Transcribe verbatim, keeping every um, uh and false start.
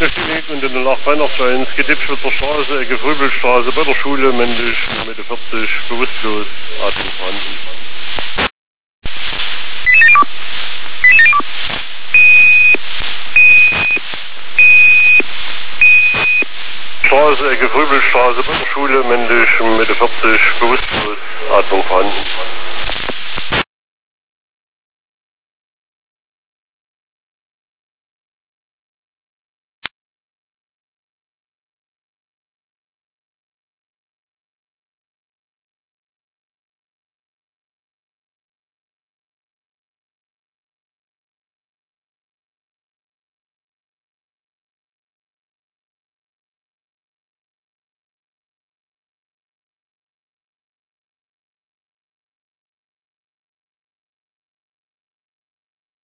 Gelegen und in der Nacht Weihnachtsfeiern, Gedipschwitzer Straße, Ecke Fröbelstraße, bei der Schule, männlich, Mitte vierzig, bewusstlos, Atem vorhanden. Straße, Ecke Fröbelstraße, bei der Schule, männlich, Mitte vierzig, bewusstlos, Atmung vorhanden.